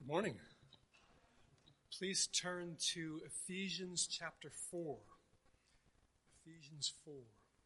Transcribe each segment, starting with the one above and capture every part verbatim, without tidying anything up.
Morning. Please turn to Ephesians chapter four. Ephesians four.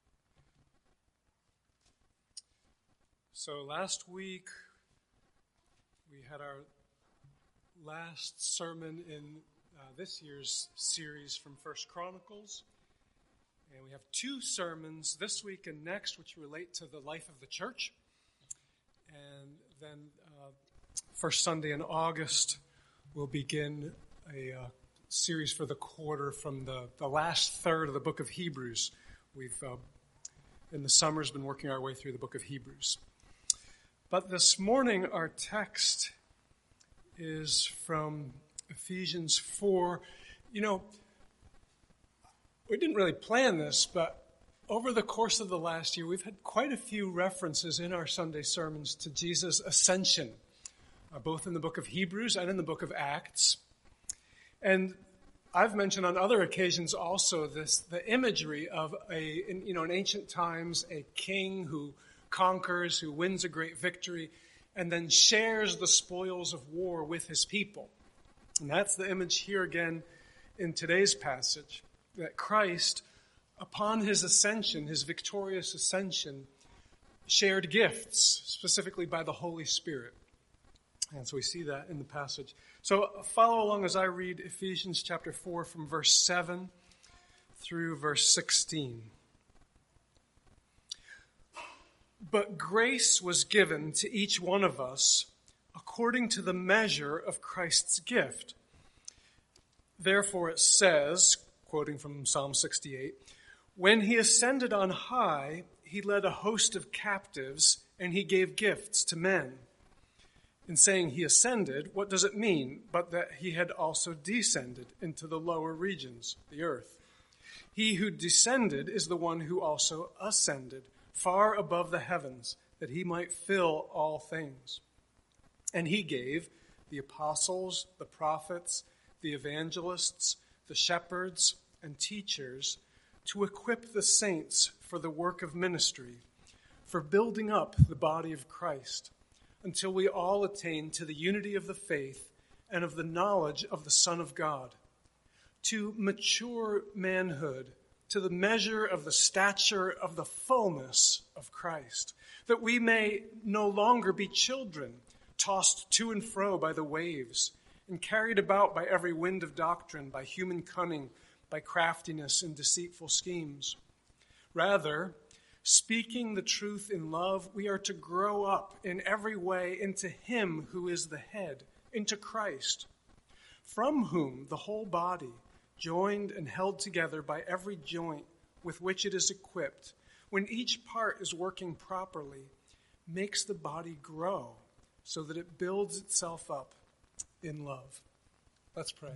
So last week we had our last sermon in uh, this year's series from First Chronicles. And we have two sermons this week and next which relate to the life of the church. And then uh, first Sunday in August, we'll begin a uh, series for the quarter from the, the last third of the book of Hebrews. We've, uh, in the summer's been working our way through the book of Hebrews. But this morning, our text is from Ephesians four. You know, we didn't really plan this, but over the course of the last year, we've had quite a few references in our Sunday sermons to Jesus' ascension, uh, both in the book of Hebrews and in the book of Acts. And I've mentioned on other occasions also this, the imagery of a, in, you know, in ancient times, a king who conquers, who wins a great victory, and then shares the spoils of war with his people. And that's the image here again in today's passage, that Christ, upon his ascension, his victorious ascension, shared gifts, specifically by the Holy Spirit. And so we see that in the passage. So follow along as I read Ephesians chapter four from verse seven through verse sixteen. But grace was given to each one of us according to the measure of Christ's gift. Therefore it says, quoting from Psalm sixty-eight, "When he ascended on high, he led a host of captives, and he gave gifts to men." In saying he ascended, what does it mean but that he had also descended into the lower regions, the earth? He who descended is the one who also ascended far above the heavens, that he might fill all things. And he gave the apostles, the prophets, the evangelists, the shepherds, and teachers to equip the saints for the work of ministry, for building up the body of Christ, until we all attain to the unity of the faith and of the knowledge of the Son of God, to mature manhood, to the measure of the stature of the fullness of Christ, that we may no longer be children, tossed to and fro by the waves, and carried about by every wind of doctrine, by human cunning, by craftiness and deceitful schemes. Rather, speaking the truth in love, we are to grow up in every way into him who is the head, into Christ, from whom the whole body, joined and held together by every joint with which it is equipped, when each part is working properly, makes the body grow so that it builds itself up in love. Let's pray.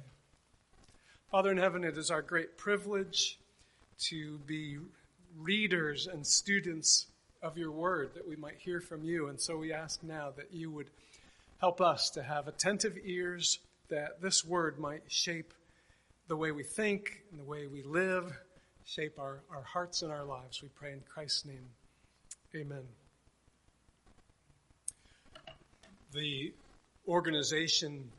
Father in heaven, it is our great privilege to be readers and students of your word, that we might hear from you. And so we ask now that you would help us to have attentive ears, that this word might shape the way we think and the way we live, shape our, our hearts and our lives. We pray in Christ's name. Amen. The organization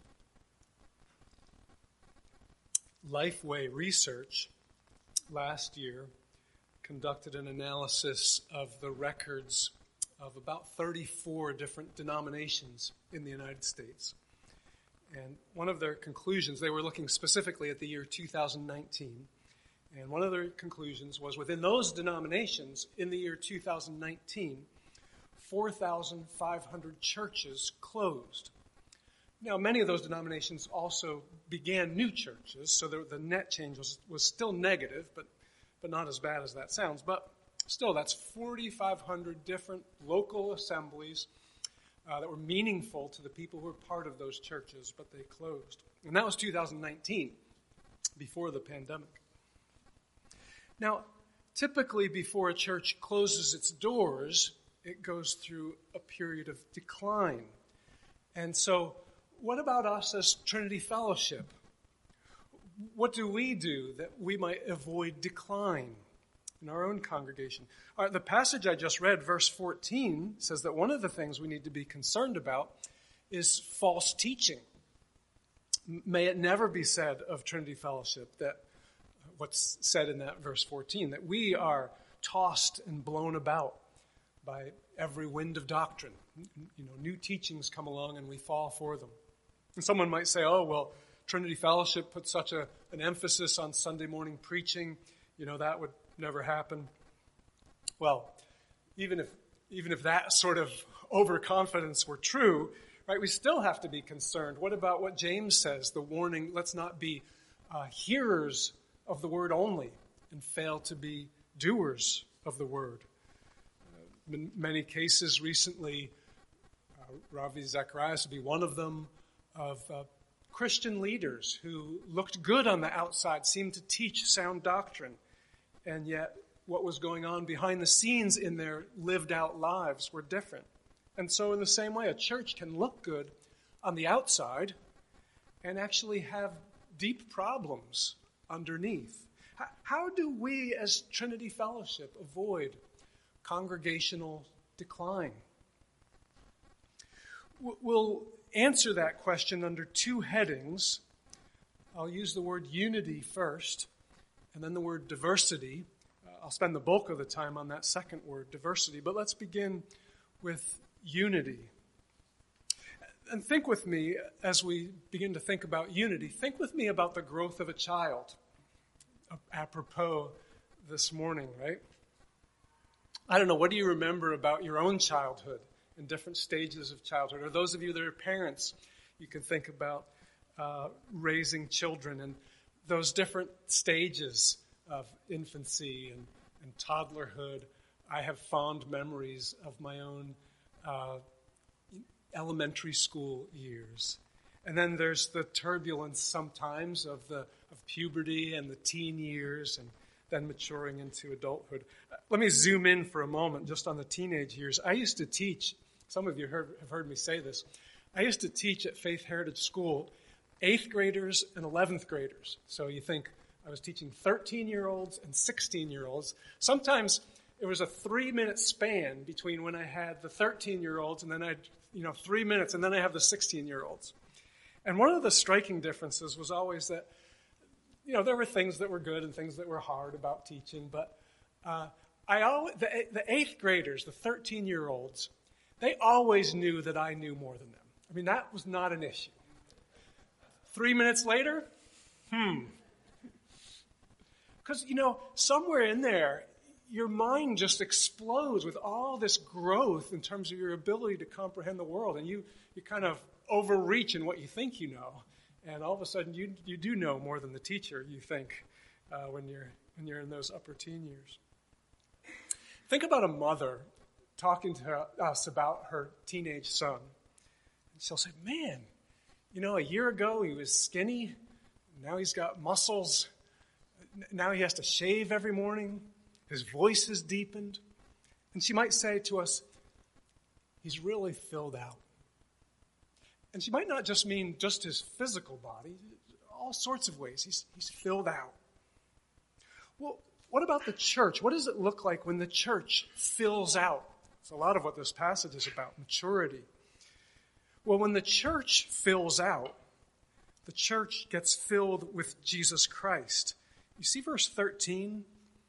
Lifeway Research last year conducted an analysis of the records of about thirty-four different denominations in the United States. And one of their conclusions, they were looking specifically at the year two thousand nineteen, and one of their conclusions was within those denominations in the year two thousand nineteen, four thousand five hundred churches closed. Now, many of those denominations also began new churches, so the, the net change was, was still negative, but but not as bad as that sounds. But still, that's four thousand five hundred different local assemblies uh, that were meaningful to the people who were part of those churches, but they closed. And that was two thousand nineteen, before the pandemic. Now, typically before a church closes its doors, it goes through a period of decline. And so, what about us as Trinity Fellowship? What do we do that we might avoid decline in our own congregation? All right, the passage I just read, verse fourteen, says that one of the things we need to be concerned about is false teaching. May it never be said of Trinity Fellowship that what's said in that verse fourteen, that we are tossed and blown about by every wind of doctrine. You know, new teachings come along and we fall for them. And someone might say, oh, well, Trinity Fellowship puts such a, an emphasis on Sunday morning preaching. You know, that would never happen. Well, even if even if that sort of overconfidence were true, right, we still have to be concerned. What about what James says, the warning, let's not be uh, hearers of the word only and fail to be doers of the word. Uh, in many cases recently, uh, Ravi Zacharias would be one of them, of uh, Christian leaders who looked good on the outside, seemed to teach sound doctrine, and yet what was going on behind the scenes in their lived out lives were different. And so in the same way, a church can look good on the outside and actually have deep problems underneath. How do we as Trinity Fellowship avoid congregational decline? We'll answer that question under two headings. I'll use the word unity first, and then the word diversity. I'll spend the bulk of the time on that second word, diversity. But let's begin with unity. And think with me, as we begin to think about unity, think with me about the growth of a child. Apropos this morning, right? I don't know, what do you remember about your own childhood in different stages of childhood? Or those of you that are parents, you can think about uh, raising children and those different stages of infancy and, and toddlerhood. I have fond memories of my own uh, elementary school years. And then there's the turbulence sometimes of the of puberty and the teen years and then maturing into adulthood. Uh, let me zoom in for a moment just on the teenage years. I used to teach, some of you heard, have heard me say this, I used to teach at Faith Heritage School eighth graders and eleventh graders. So you think I was teaching thirteen-year-olds and sixteen-year-olds. Sometimes it was a three-minute span between when I had the thirteen-year-olds and then I had, you know, three minutes, and then I have the sixteen-year-olds. And one of the striking differences was always that, you know, there were things that were good and things that were hard about teaching, but uh, I always, the, the eighth graders, the thirteen-year-olds, they always knew that I knew more than them. I mean, that was not an issue. Three minutes later, hmm. Because, you know, somewhere in there, your mind just explodes with all this growth in terms of your ability to comprehend the world, and you, you kind of overreach in what you think you know. And all of a sudden, you you do know more than the teacher, you think, uh, when you're when you're in those upper teen years. Think about a mother talking to us about her teenage son. And she'll say, man, you know, a year ago he was skinny. Now he's got muscles. Now he has to shave every morning. His voice has deepened. And she might say to us, he's really filled out. And she might not just mean just his physical body, all sorts of ways. He's, he's filled out. Well, what about the church? What does it look like when the church fills out? It's a lot of what this passage is about, maturity. Well, when the church fills out, the church gets filled with Jesus Christ. You see verse thirteen?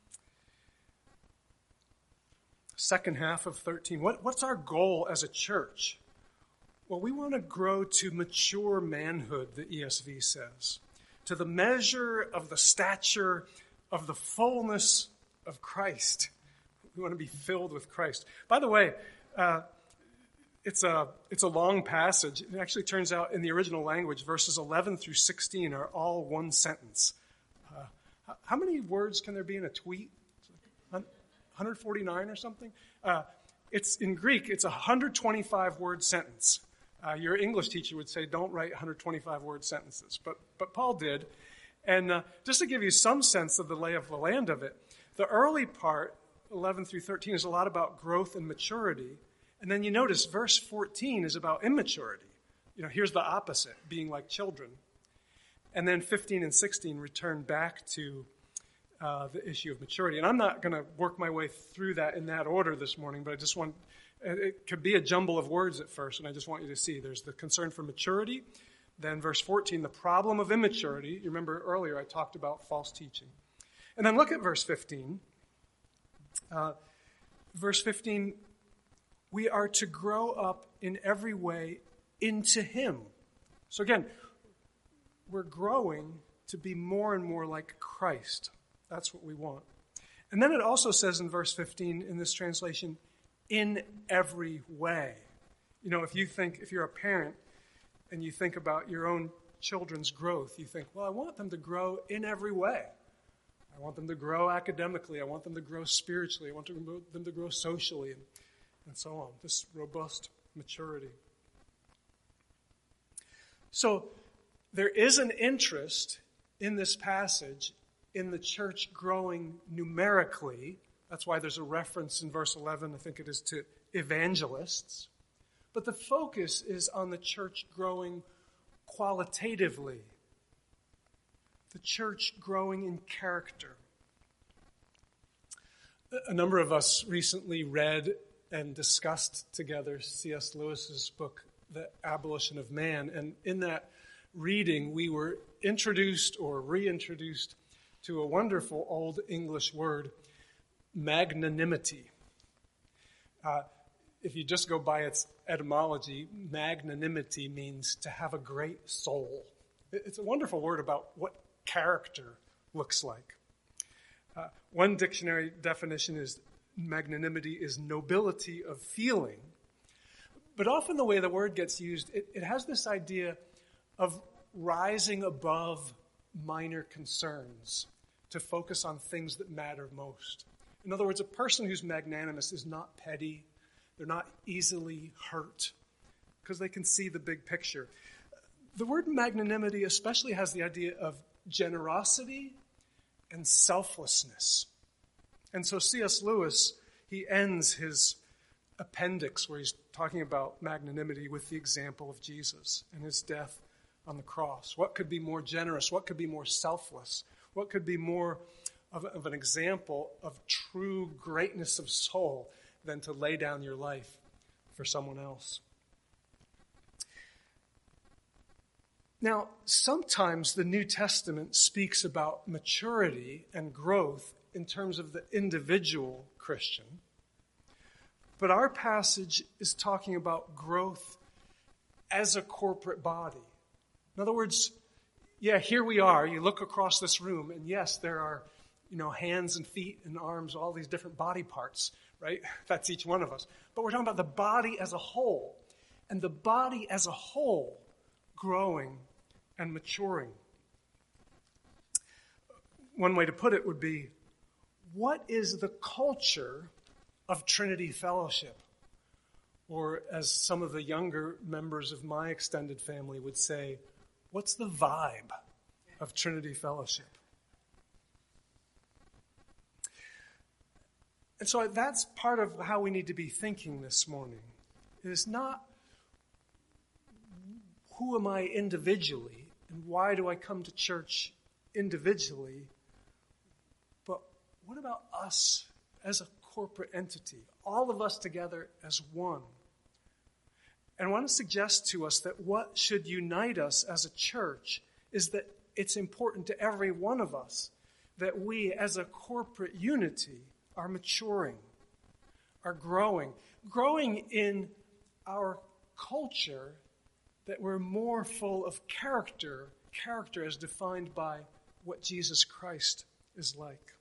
Second half of thirteen. What, what's our goal as a church? Well, we want to grow to mature manhood, the E S V says, to the measure of the stature of the fullness of Christ. We want to be filled with Christ. By the way, uh, it's a it's a long passage. It actually turns out in the original language, verses eleven through sixteen are all one sentence. Uh, how many words can there be in a tweet? one hundred forty-nine or something? Uh, it's in Greek, it's a one hundred twenty-five word sentence. Uh, your English teacher would say, don't write one hundred twenty-five word sentences. But but Paul did. And uh, just to give you some sense of the lay of the land of it, the early part, eleven through thirteen, is a lot about growth and maturity. And then you notice verse fourteen is about immaturity. You know, here's the opposite, being like children. And then fifteen and sixteen return back to uh, the issue of maturity. And I'm not going to work my way through that in that order this morning, but I just want... It could be a jumble of words at first, and I just want you to see there's the concern for maturity, Then verse fourteen, the problem of immaturity. You remember earlier I talked about false teaching. And then look at verse fifteen. Uh, verse fifteen, we are to grow up in every way into him. So again, we're growing to be more and more like Christ. That's what we want. And then it also says in verse fifteen in this translation, in every way. You know, if you think, if you're a parent and you think about your own children's growth, you think, well, I want them to grow in every way. I want them to grow academically. I want them to grow spiritually. I want them to grow socially and, and so on. This robust maturity. So there is an interest in this passage in the church growing numerically. That's why there's a reference in verse eleven, I think it is, to evangelists. But the focus is on the church growing qualitatively. The church growing in character. A number of us recently read and discussed together C S Lewis's book, The Abolition of Man. And in that reading, we were introduced or reintroduced to a wonderful old English word, magnanimity. Uh, if you just go by its etymology, magnanimity means to have a great soul. It's a wonderful word about what character looks like. Uh, one dictionary definition is magnanimity is nobility of feeling. But often the way the word gets used, it, it has this idea of rising above minor concerns to focus on things that matter most. In other words, a person who's magnanimous is not petty. They're not easily hurt because they can see the big picture. The word magnanimity especially has the idea of generosity and selflessness. And so C S Lewis, he ends his appendix where he's talking about magnanimity with the example of Jesus and his death on the cross. What could be more generous? What could be more selfless? What could be more of, of an example of true greatness of soul than to lay down your life for someone else? Now, sometimes the New Testament speaks about maturity and growth in terms of the individual Christian. But our passage is talking about growth as a corporate body. In other words, yeah, here we are. You look across this room, and yes, there are, you know, hands and feet and arms, all these different body parts, right? That's each one of us. But we're talking about the body as a whole, and the body as a whole growing and maturing. One way to put it would be, what is the culture of Trinity Fellowship? Or as some of the younger members of my extended family would say, what's the vibe of Trinity Fellowship? And so that's part of how we need to be thinking this morning. It is not who am I individually and why do I come to church individually, but what about us as a corporate entity, all of us together as one? And I want to suggest to us that what should unite us as a church is that it's important to every one of us that we as a corporate unity are maturing, are growing, growing in our culture, that we're more full of character, character as defined by what Jesus Christ is like.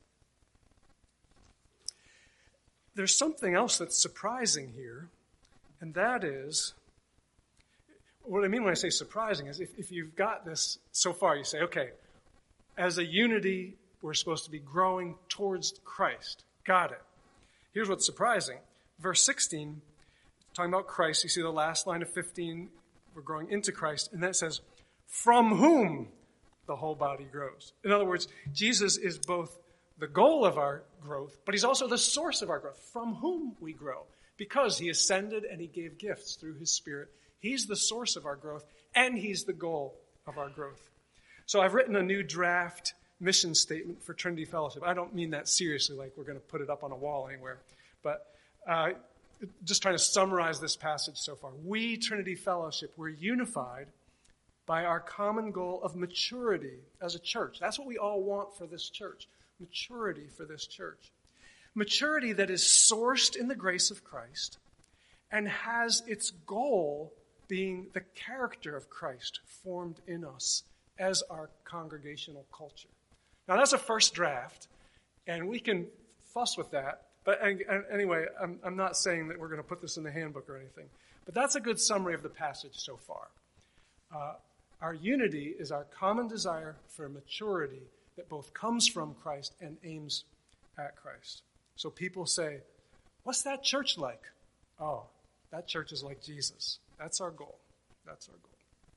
There's something else that's surprising here, and that is, what I mean when I say surprising is if, if you've got this so far, you say, okay, as a unity, we're supposed to be growing towards Christ. Got it. Here's what's surprising. Verse sixteen, talking about Christ, you see the last line of fifteen, we're growing into Christ, and that says, from whom the whole body grows. In other words, Jesus is both the goal of our growth, but he's also the source of our growth, from whom we grow, because he ascended and he gave gifts through his Spirit. He's the source of our growth, and he's the goal of our growth. So I've written a new draft mission statement for Trinity Fellowship. I don't mean that seriously, like we're going to put it up on a wall anywhere, but uh, just trying to summarize this passage so far. We, Trinity Fellowship, we're unified by our common goal of maturity as a church. That's what we all want for this church. Maturity for this church. Maturity that is sourced in the grace of Christ and has its goal being the character of Christ formed in us as our congregational culture. Now, that's a first draft, and we can fuss with that. But anyway, I'm, I'm not saying that we're going to put this in the handbook or anything. But that's a good summary of the passage so far. Uh, our unity is our common desire for maturity that both comes from Christ and aims at Christ. So people say, what's that church like? Oh, that church is like Jesus. That's our goal. That's our goal.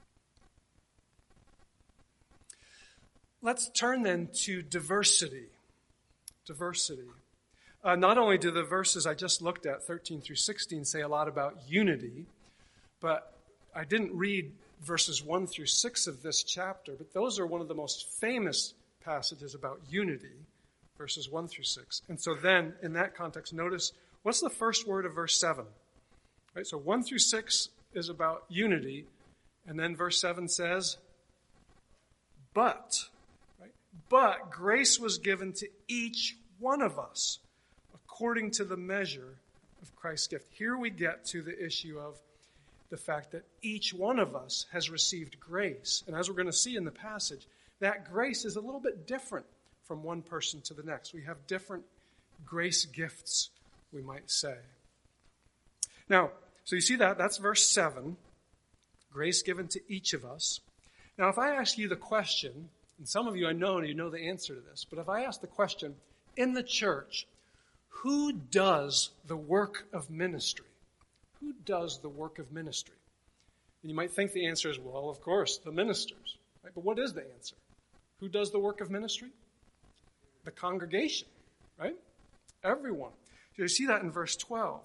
Let's turn then to diversity. Diversity. Uh, not only do the verses I just looked at, thirteen through sixteen, say a lot about unity, but I didn't read verses one through six of this chapter, but those are one of the most famous passages about unity, verses one through six. And so then, in that context, notice, what's the first word of verse seven? Right, so one through six is about unity, and then verse seven says, but, right? But grace was given to each one of us according to the measure of Christ's gift. Here we get to the issue of the fact that each one of us has received grace. And as we're going to see in the passage, that grace is a little bit different from one person to the next. We have different grace gifts, we might say. Now, so you see that, that's verse seven, grace given to each of us. Now, if I ask you the question, and some of you I know you know the answer to this, but if I ask the question, in the church, who does the work of ministry? Who does the work of ministry? And you might think the answer is, well, of course, the ministers. Right? But what is the answer? Who does the work of ministry? The congregation, right? Everyone. So you see that in verse twelve.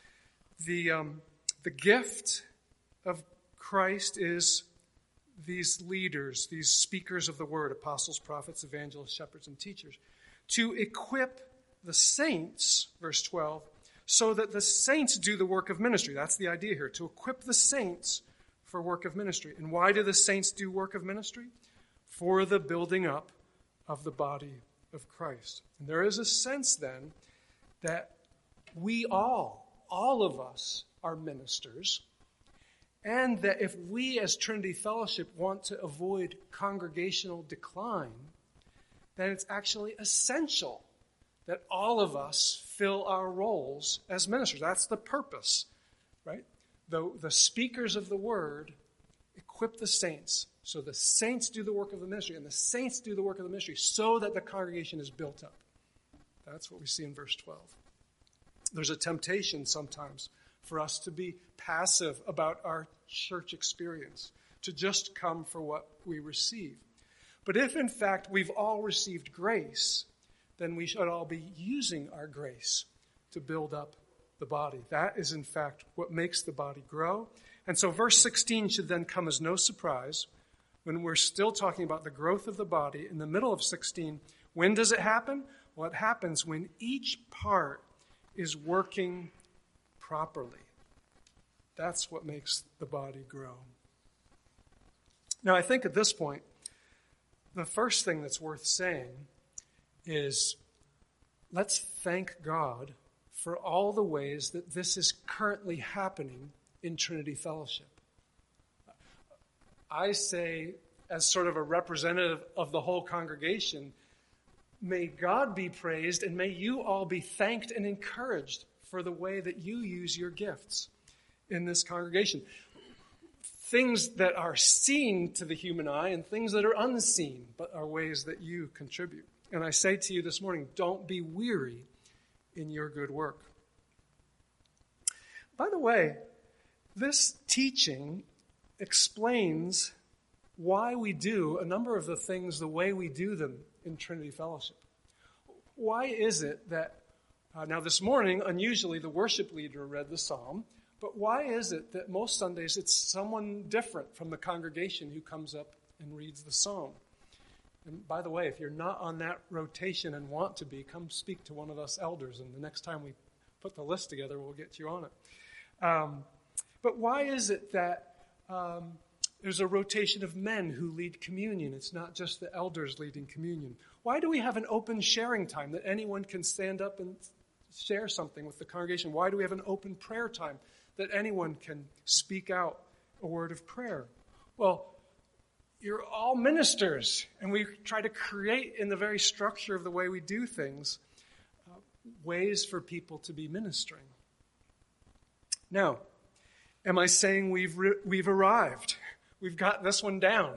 The, um, the gift of Christ is these leaders, these speakers of the word, apostles, prophets, evangelists, shepherds, and teachers, to equip the saints, verse twelve, so that the saints do the work of ministry. That's the idea here, to equip the saints for work of ministry. And why do the saints do work of ministry? For the building up of the body of Christ. And there is a sense then that we all, all of us are ministers, and that if we as Trinity Fellowship want to avoid congregational decline, then it's actually essential that all of us fill our roles as ministers. That's the purpose, right? The, the speakers of the word equip the saints. So the saints do the work of the ministry, and the saints do the work of the ministry so that the congregation is built up. That's what we see in verse twelve. There's a temptation sometimes for us to be passive about our church experience, to just come for what we receive. But if, in fact, we've all received grace, then we should all be using our grace to build up the body. That is, in fact, what makes the body grow. And so verse sixteen should then come as no surprise when we're still talking about the growth of the body. In the middle of sixteen, when does it happen? Well, it happens when each part is working properly. That's what makes the body grow. Now, I think at this point, the first thing that's worth saying is let's thank God for all the ways that this is currently happening in Trinity Fellowship. I say, as sort of a representative of the whole congregation, may God be praised and may you all be thanked and encouraged for the way that you use your gifts in this congregation. Things that are seen to the human eye and things that are unseen, but are ways that you contribute. And I say to you this morning, don't be weary in your good work. By the way, this teaching explains why we do a number of the things the way we do them in Trinity Fellowship. Why is it that, uh, now this morning, unusually the worship leader read the psalm, but why is it that most Sundays it's someone different from the congregation who comes up and reads the psalm? And by the way, if you're not on that rotation and want to be, come speak to one of us elders, and the next time we put the list together, we'll get you on it. Um, but why is it that um, There's a rotation of men who lead communion. It's not just the elders leading communion. Why do we have an open sharing time that anyone can stand up and share something with the congregation? Why do we have an open prayer time that anyone can speak out a word of prayer? Well, you're all ministers, and we try to create in the very structure of the way we do things uh, ways for people to be ministering. Now, am I saying we've re- we've arrived? We've got this one down?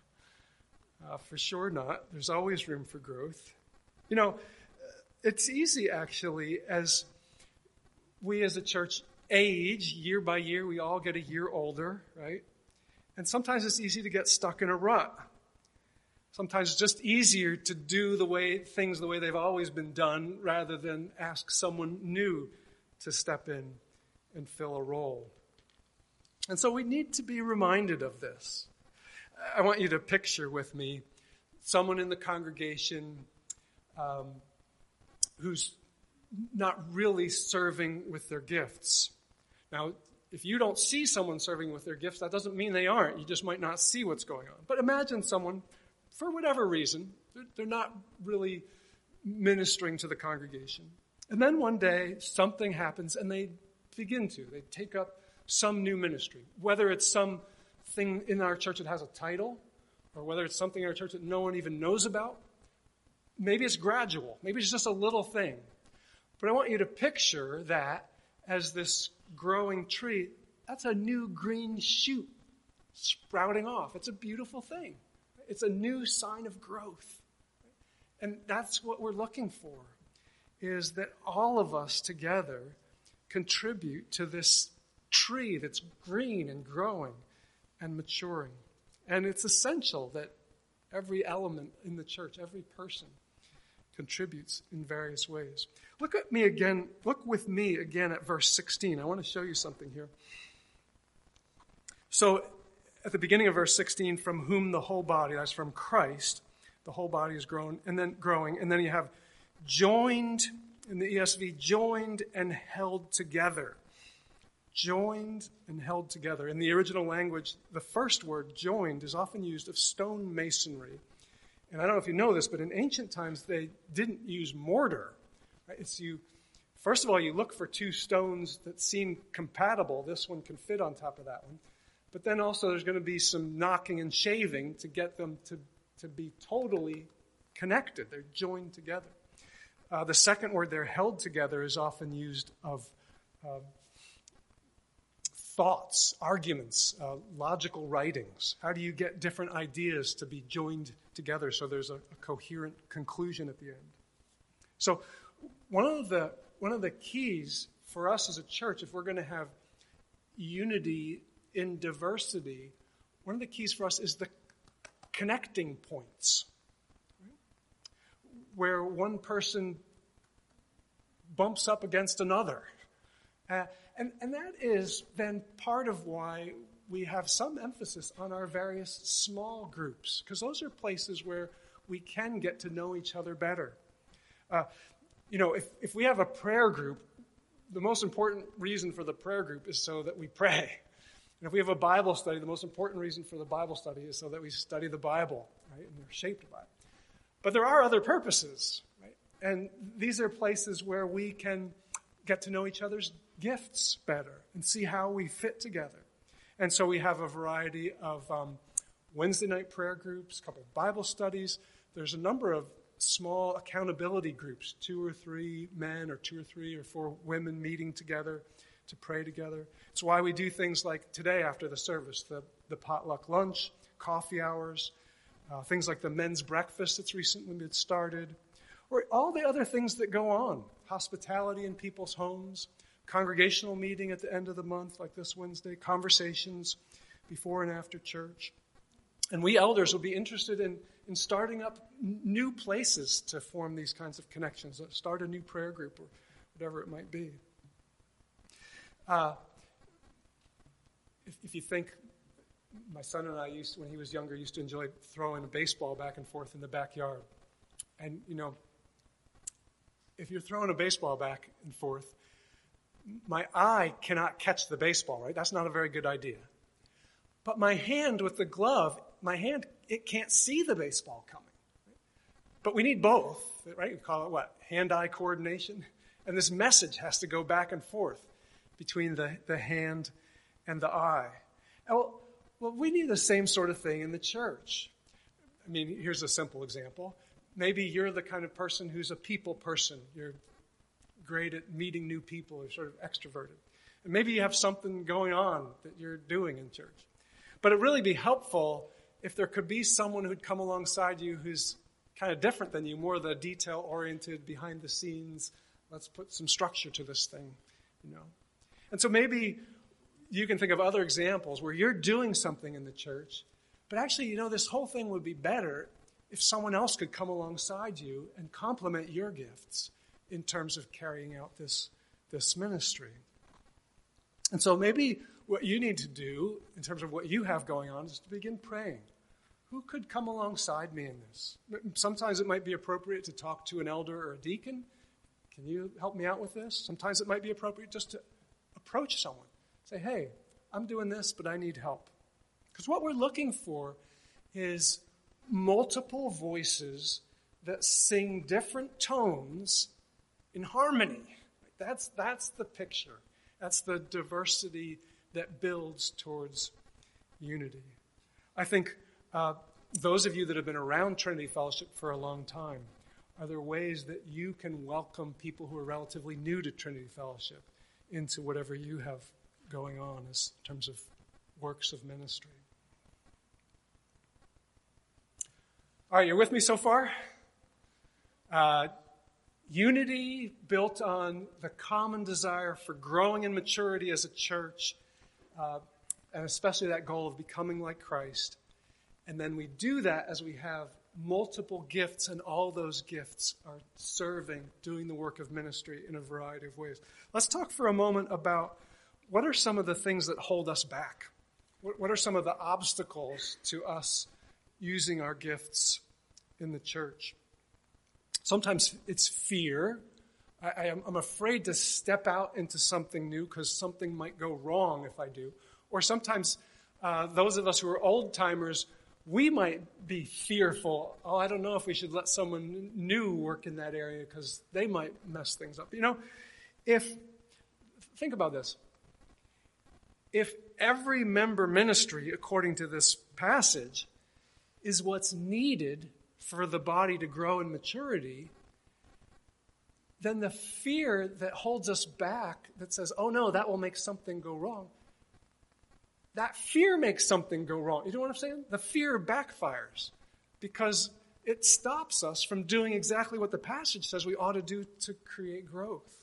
Uh, for sure not. There's always room for growth. You know, it's easy actually as we as a church age year by year. We all get a year older, right? And sometimes it's easy to get stuck in a rut. Sometimes it's just easier to do the way things the way they've always been done rather than ask someone new to step in and fill a role. And so we need to be reminded of this. I want you to picture with me someone in the congregation um, who's not really serving with their gifts. Now, if you don't see someone serving with their gifts, that doesn't mean they aren't. You just might not see what's going on. But imagine someone, for whatever reason, they're, they're not really ministering to the congregation. And then one day, something happens, and they begin to. They take up some new ministry, whether it's something in our church that has a title, or whether it's something in our church that no one even knows about. Maybe it's gradual. Maybe it's just a little thing. But I want you to picture that as this growing tree. That's a new green shoot sprouting off. It's a beautiful thing. It's a new sign of growth. And that's what we're looking for, is that all of us together contribute to this tree that's green and growing and maturing. And it's essential that every element in the church, every person, contributes in various ways. Look at me again, look with me again at verse sixteen. I want to show you something here. So at the beginning of verse sixteen, from whom the whole body, that's from Christ, the whole body is grown and then growing. And then you have joined, in the E S V, joined and held together. Joined and held together. In the original language, the first word, joined, is often used of stone masonry. And I don't know if you know this, but in ancient times, they didn't use mortar. Right? It's you. First of all, you look for two stones that seem compatible. This one can fit on top of that one. But then also there's going to be some knocking and shaving to get them to, to be totally connected. They're joined together. Uh, the second word there, held together, is often used of uh, thoughts, arguments, uh, logical writings. How do you get different ideas to be joined together so there's a, a coherent conclusion at the end? So one of the one of the keys for us as a church, if we're going to have unity in diversity, one of the keys for us is the connecting points, right? Where one person bumps up against another. Uh, and, and that is then part of why we have some emphasis on our various small groups, because those are places where we can get to know each other better. Uh, you know, if, if we have a prayer group, the most important reason for the prayer group is so that we pray. And if we have a Bible study, the most important reason for the Bible study is so that we study the Bible, right? And they're shaped by it. But there are other purposes, right? And these are places where we can get to know each other's gifts better and see how we fit together. And so we have a variety of um, Wednesday night prayer groups, a couple of Bible studies. There's a number of small accountability groups, two or three men or two or three or four women meeting together to pray together. It's why we do things like today after the service, the, the potluck lunch, coffee hours, uh, things like the men's breakfast that's recently been started, or all the other things that go on, hospitality in people's homes, congregational meeting at the end of the month like this Wednesday, conversations before and after church. And we elders will be interested in, in starting up n- new places to form these kinds of connections, start a new prayer group or whatever it might be. Uh, if, if you think, my son and I used, when he was younger, used to enjoy throwing a baseball back and forth in the backyard. And, you know, if you're throwing a baseball back and forth, my eye cannot catch the baseball, right? That's not a very good idea. But my hand with the glove, my hand, it can't see the baseball coming. But we need both, right? We call it what? Hand-eye coordination. And this message has to go back and forth between the, the hand and the eye. And well, well, we need the same sort of thing in the church. I mean, here's a simple example. Maybe you're the kind of person who's a people person. You're great at meeting new people. You're sort of extroverted. And maybe you have something going on that you're doing in church. But it'd really be helpful if there could be someone who'd come alongside you who's kind of different than you, more the detail-oriented, behind the scenes. Let's put some structure to this thing, you know. And so maybe you can think of other examples where you're doing something in the church, but actually, you know, this whole thing would be better if someone else could come alongside you and complement your gifts in terms of carrying out this, this ministry. And so maybe what you need to do in terms of what you have going on is to begin praying. Who could come alongside me in this? Sometimes it might be appropriate to talk to an elder or a deacon. Can you help me out with this? Sometimes it might be appropriate just to approach someone. Say, hey, I'm doing this, but I need help. Because what we're looking for is multiple voices that sing different tones in harmony. That's, that's the picture. That's the diversity that builds towards unity. I think uh, those of you that have been around Trinity Fellowship for a long time, are there ways that you can welcome people who are relatively new to Trinity Fellowship into whatever you have going on in terms of works of ministry? All right, you're with me so far? Uh, unity built on the common desire for growing in maturity as a church, uh, and especially that goal of becoming like Christ. And then we do that as we have multiple gifts, and all those gifts are serving, doing the work of ministry in a variety of ways. Let's talk for a moment about what are some of the things that hold us back? What, what are some of the obstacles to us using our gifts in the church? Sometimes it's fear. I, I am, I'm afraid to step out into something new because something might go wrong if I do. Or sometimes uh, those of us who are old-timers, we might be fearful. Oh, I don't know if we should let someone new work in that area because they might mess things up. You know, if, think about this. If every member ministry, according to this passage, is what's needed for the body to grow in maturity, then the fear that holds us back, that says, oh no, that will make something go wrong, that fear makes something go wrong. You know what I'm saying? The fear backfires because it stops us from doing exactly what the passage says we ought to do to create growth.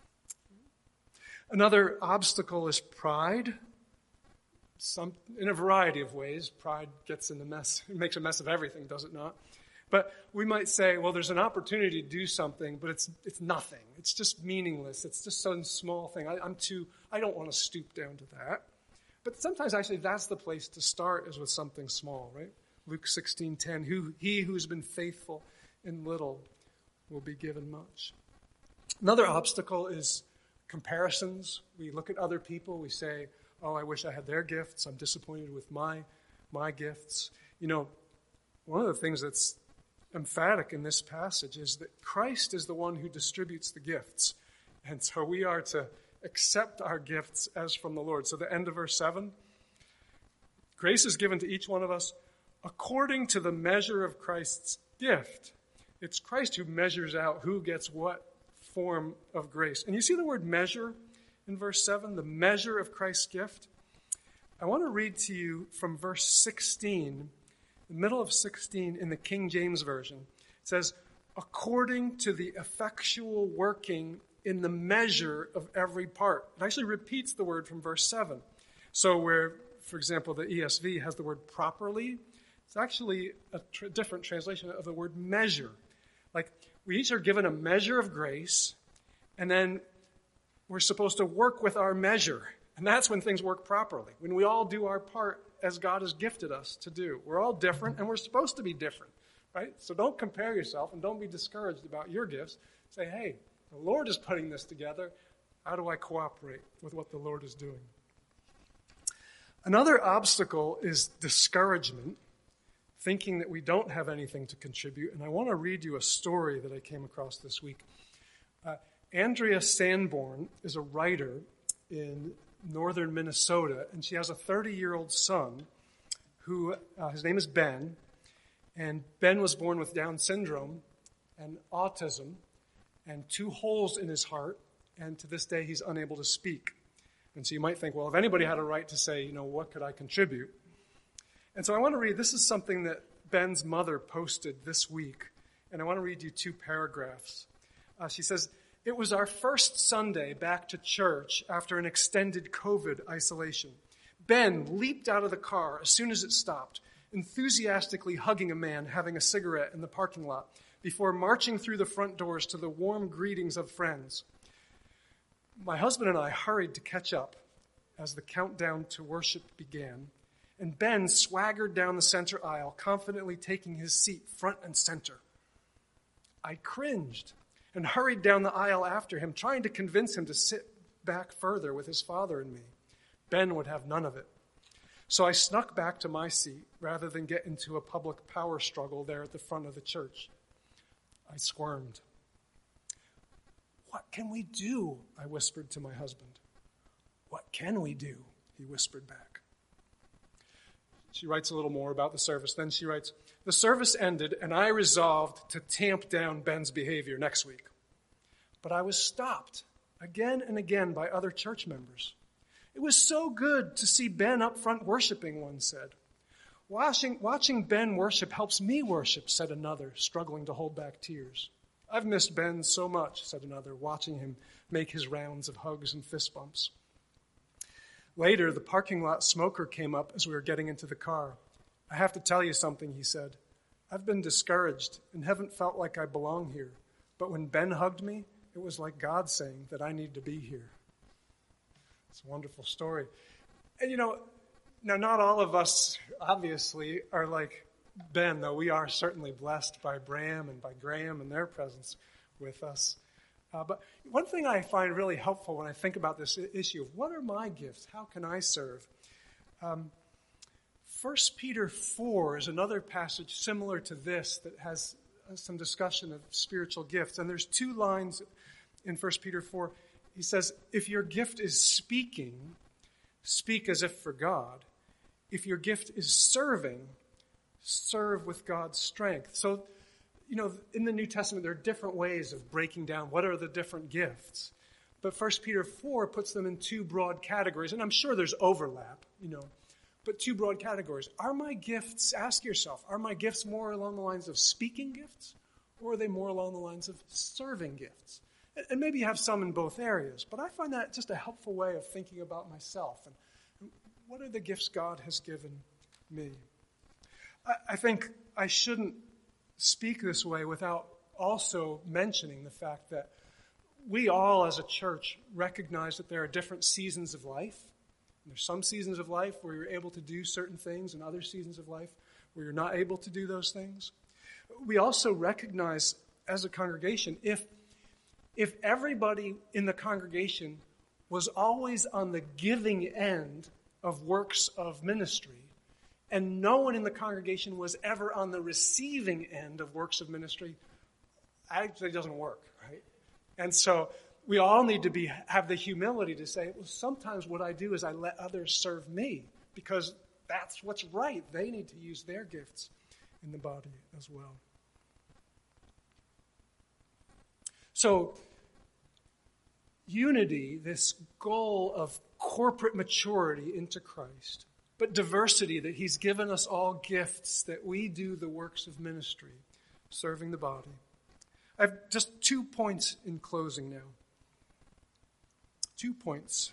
Another obstacle is pride. Some, in a variety of ways, pride gets in the mess. It makes a mess of everything, does it not? But we might say, well, there's an opportunity to do something, but it's it's nothing. It's just meaningless. It's just some small thing. I, I'm too. I don't want to stoop down to that. But sometimes, actually, that's the place to start, is with something small, right? Luke sixteen ten. Who he who's been faithful in little will be given much. Another obstacle is comparisons. We look at other people. We say, oh, I wish I had their gifts. I'm disappointed with my my gifts. You know, one of the things that's emphatic in this passage is that Christ is the one who distributes the gifts. And so we are to accept our gifts as from the Lord. So the end of verse seven, grace is given to each one of us according to the measure of Christ's gift. It's Christ who measures out who gets what form of grace. And you see the word measure in verse seven, the measure of Christ's gift. I want to read to you from verse sixteen, the middle of sixteen in the King James Version. It says, according to the effectual working in the measure of every part. It actually repeats the word from verse seven. So where, for example, the E S V has the word properly, it's actually a tr- different translation of the word measure. Like, we each are given a measure of grace, and then we're supposed to work with our measure. And that's when things work properly, when we all do our part as God has gifted us to do. We're all different, and we're supposed to be different, right? So don't compare yourself, and don't be discouraged about your gifts. Say, hey, the Lord is putting this together. How do I cooperate with what the Lord is doing? Another obstacle is discouragement, thinking that we don't have anything to contribute. And I want to read you a story that I came across this week. Uh, Andrea Sanborn is a writer in northern Minnesota, and she has a thirty-year-old son who, uh, his name is Ben, and Ben was born with Down syndrome and autism and two holes in his heart, and to this day he's unable to speak. And so you might think, well, if anybody had a right to say, you know, what could I contribute? And so I want to read, this is something that Ben's mother posted this week, and I want to read you two paragraphs. Uh, she says, "It was our first Sunday back to church after an extended COVID isolation. Ben leaped out of the car as soon as it stopped, enthusiastically hugging a man having a cigarette in the parking lot before marching through the front doors to the warm greetings of friends. My husband and I hurried to catch up as the countdown to worship began, and Ben swaggered down the center aisle, confidently taking his seat front and center. I cringed and hurried down the aisle after him, trying to convince him to sit back further with his father and me. Ben would have none of it. So I snuck back to my seat rather than get into a public power struggle there at the front of the church. I squirmed. What can we do? I whispered to my husband. What can we do? He whispered back. She writes a little more about the service. Then she writes, the service ended and I resolved to tamp down Ben's behavior next week. But I was stopped again and again by other church members. It was so good to see Ben up front worshiping, one said. Watching, watching Ben worship helps me worship, said another, struggling to hold back tears. I've missed Ben so much, said another, watching him make his rounds of hugs and fist bumps. Later, the parking lot smoker came up as we were getting into the car. I have to tell you something, he said. I've been discouraged and haven't felt like I belong here. But when Ben hugged me, it was like God saying that I need to be here. It's a wonderful story. And you know, now not all of us, obviously, are like Ben, though we are certainly blessed by Bram and by Graham and their presence with us. Uh, but one thing I find really helpful when I think about this issue of what are my gifts? How can I serve? Um, First Peter four is another passage similar to this that has some discussion of spiritual gifts. And there's two lines in First Peter four. He says, if your gift is speaking, speak as if for God. If your gift is serving, serve with God's strength. So, you know, in the New Testament, there are different ways of breaking down what are the different gifts. But First Peter four puts them in two broad categories. And I'm sure there's overlap, you know, but two broad categories. Are my gifts, ask yourself, are my gifts more along the lines of speaking gifts? Or are they more along the lines of serving gifts? And maybe you have some in both areas. But I find that just a helpful way of thinking about myself. And what are the gifts God has given me? I think I shouldn't speak this way without also mentioning the fact that we all as a church recognize that there are different seasons of life. There's some seasons of life where you're able to do certain things and other seasons of life where you're not able to do those things. We also recognize as a congregation, if, if everybody in the congregation was always on the giving end of works of ministry, and no one in the congregation was ever on the receiving end of works of ministry, actually it doesn't work, right? And so we all need to be have the humility to say, well, sometimes what I do is I let others serve me because that's what's right. They need to use their gifts in the body as well. So unity, this goal of corporate maturity into Christ, but diversity, that he's given us all gifts, that we do the works of ministry, serving the body. I have just two points in closing now. Two points.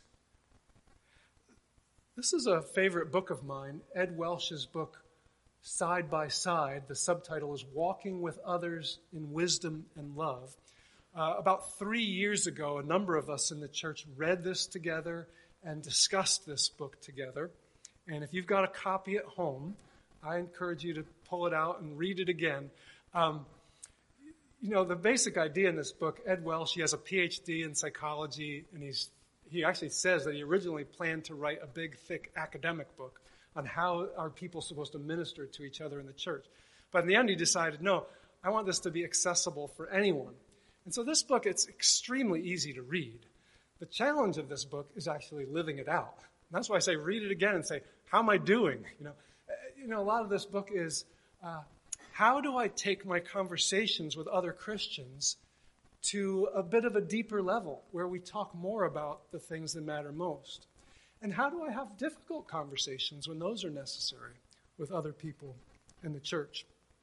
This is a favorite book of mine, Ed Welch's book, Side by Side. The subtitle is Walking with Others in Wisdom and Love. Uh, about three years ago, a number of us in the church read this together and discussed this book together. And if you've got a copy at home, I encourage you to pull it out and read it again. Um, you know, the basic idea in this book, Ed Welch, he has a P H D in psychology, and he's he actually says that he originally planned to write a big, thick academic book on how are people supposed to minister to each other in the church. But in the end, he decided, no, I want this to be accessible for anyone. And so this book, it's extremely easy to read. The challenge of this book is actually living it out. And that's why I say read it again and say, how am I doing? You know, you know, a lot of this book is, uh, how do I take my conversations with other Christians to a bit of a deeper level where we talk more about the things that matter most? And how do I have difficult conversations when those are necessary with other people in the church?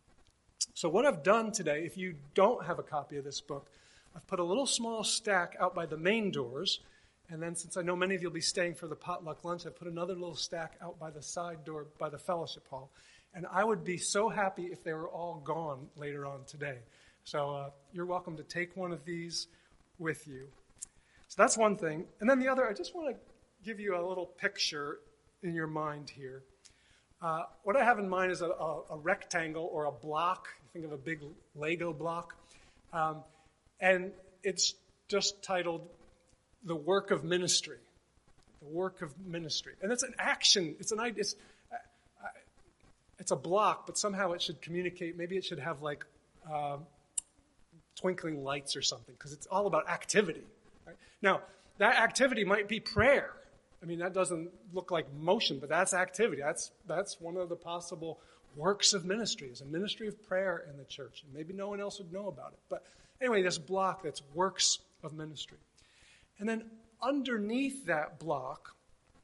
So what I've done today, if you don't have a copy of this book, I've put a little small stack out by the main doors. And then since I know many of you will be staying for the potluck lunch, I've put another little stack out by the side door by the fellowship hall. And I would be so happy if they were all gone later on today. So uh, you're welcome to take one of these with you. So that's one thing. And then the other, I just want to give you a little picture in your mind here. Uh, what I have in mind is a, a, a rectangle or a block. Think of a big Lego block. Um, and it's just titled The Work of Ministry. The Work of Ministry. And it's an action. It's an idea. It's, uh, it's a block, but somehow it should communicate. Maybe it should have like uh, twinkling lights or something, because it's all about activity. Right? Now, that activity might be prayer. I mean, that doesn't look like motion, but that's activity. That's that's one of the possible works of ministry, is a ministry of prayer in the church. And maybe no one else would know about it. But anyway, this block that's works of ministry. And then underneath that block,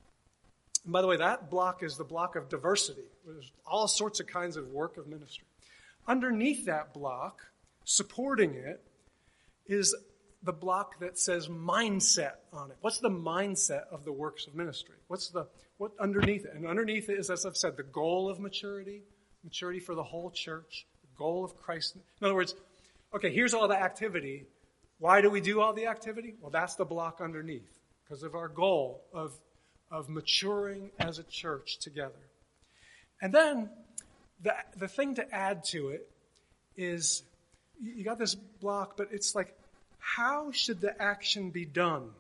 and by the way, that block is the block of diversity. There's all sorts of kinds of work of ministry. Underneath that block, supporting it, is the block that says mindset on it. What's the mindset of the works of ministry? What's the, what underneath it? And underneath it is, as I've said, the goal of maturity, maturity for the whole church, the goal of Christ. In other words, okay, here's all the activity. Why do we do all the activity? Well, that's the block underneath, because of our goal of, of maturing as a church together. And then the, the thing to add to it is, you got this block, but it's like, how should the action be done?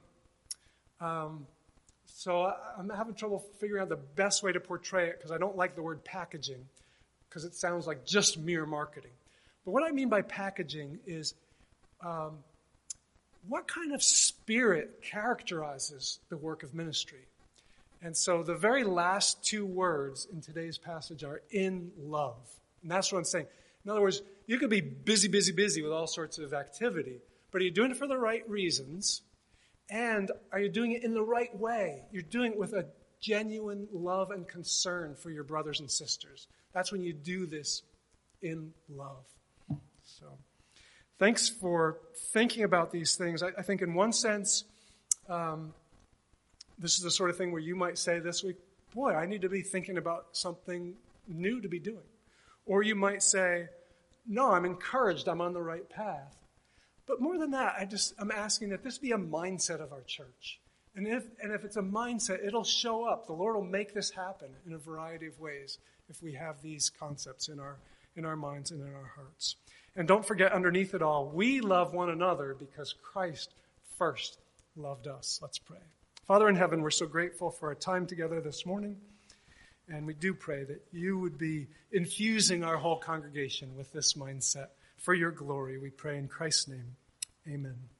Um, so I, I'm having trouble figuring out the best way to portray it, because I don't like the word packaging, because it sounds like just mere marketing. But what I mean by packaging is, um, what kind of spirit characterizes the work of ministry? And so the very last two words in today's passage are in love. And that's what I'm saying. In other words, you could be busy, busy, busy with all sorts of activity, but are you doing it for the right reasons? And are you doing it in the right way? You're doing it with a genuine love and concern for your brothers and sisters. That's when you do this in love. So thanks for thinking about these things. I, I think in one sense, um, this is the sort of thing where you might say this week, boy, I need to be thinking about something new to be doing. Or you might say, no, I'm encouraged, I'm on the right path. But more than that, I just, I'm asking that this be a mindset of our church. And if, and if it's a mindset, it'll show up. The Lord will make this happen in a variety of ways if we have these concepts in our, in our minds and in our hearts. And don't forget, underneath it all, we love one another because Christ first loved us. Let's pray. Father in heaven, we're so grateful for our time together this morning. And we do pray that you would be infusing our whole congregation with this mindset. For your glory, we pray in Christ's name. Amen.